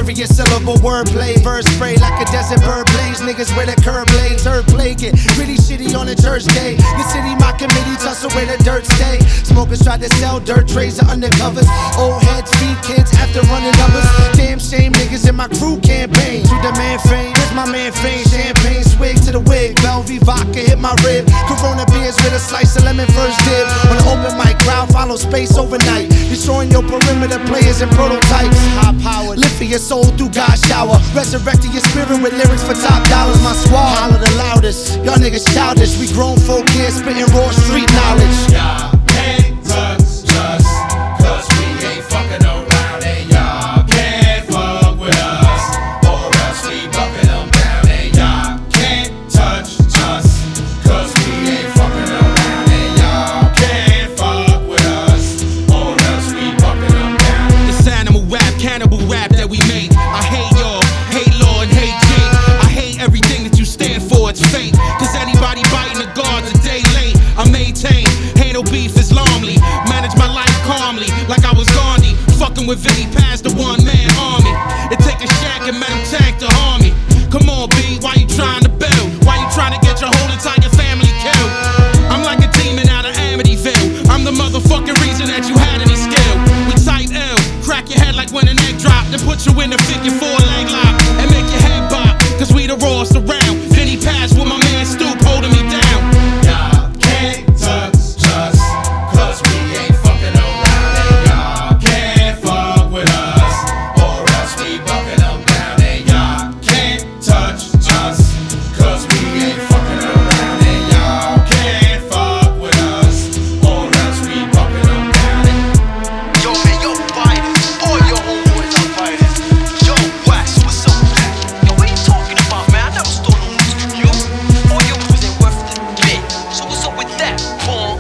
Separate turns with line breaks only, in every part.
Serious syllable wordplay, verse spray like a desert bird blaze. Niggas with a curb blades, herb play get really shitty on a church day. The city, my committee, tussle where the dirt stay. Smokers try to sell dirt trays or undercovers. Old heads feed kids after running numbers. Damn shame niggas in my crew campaign. To the man fame, here's my man fame. Champagne swig to the wig, Belvy vodka hit my rib. Corona beers with a slice of lemon first dib. On the open mic, crowd follow space overnight. Destroying your perimeter players and prototypes. High power, lift for your soul through God's shower. Resurrecting your spirit with lyrics for top dollars. My squad holler the loudest. Y'all niggas childish. We grown folk here spitting raw street knowledge.
Y'all can't touch us, cause we ain't fucking around. And y'all can't fuck with us, or else we bucking them down. And y'all can't touch us, cause we ain't fucking around. And y'all can't fuck with us, or else we bucking them down.
This animal rap, cannibal rap that we make. I hate y'all, hate law and hate Jake. I hate everything that you stand for, it's fake. Cause anybody biting the guards a day late. I maintain, ain't no beef Islamly. Manage my life calmly, like I was Gandhi. Fucking with Vinny past the one-man army. It take a shack and Madam Tank to harm me. Come on, B, why you trying to build? Why you trying to get your whole entire family killed? I'm like a demon out of Amityville. I'm the motherfucking reason that you had any skill. We tight ill, crack your head like when an egg drop. Then put you in a figure 4 leg lock and make your head bop. Cause we the rawest around. Vinny passed with my man Stoop holding me down.
Y'all can't touch us, cause we ain't fucking around. And y'all can't fuck with us, or else we bucking them down. And y'all can't touch us, cause we ain't fucking around. And y'all can't fuck with us, or else we bucking them down.
Yo, man, yo, fighters. All your homeboys are fighters. Yo, Wax, what's up with that? Yo, what you talking about, man? I never stole no news from you. All your moves ain't worth the bit. So what's up with that, Paul?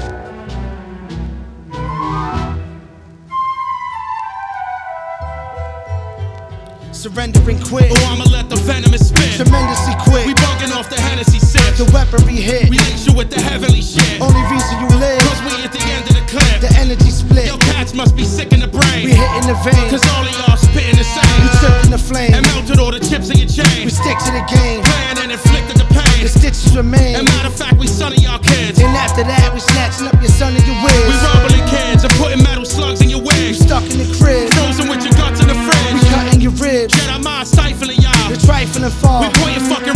Surrendering quick,
Or I'ma let the venomous spit.
tremendously quick.
We bugging off the Hennessy sips.
The weaponry hit.
We lace you with the heavenly shit.
Only reason you live.
Cause we at the end of the clip.
The energy split.
Your cats must be sick in the brain.
We hitting the vein.
Cause all of y'all spitting the
We
same.
tripping the flame.
And melted all the chips in your
We
chain.
stick to the game.
Playing and inflicting the pain.
The stitches remain.
And matter of fact, we son of y'all kids.
And after that, we snatching up your son and your
We
wigs.
rumbling kids and putting metal slugs in your
You
wigs.
stuck in the crib.
Frozen with your guts in the
We
fridge.
cutting your ribs.
Jedi mind stifling y'all.
The trifling fall.
We pointing fucking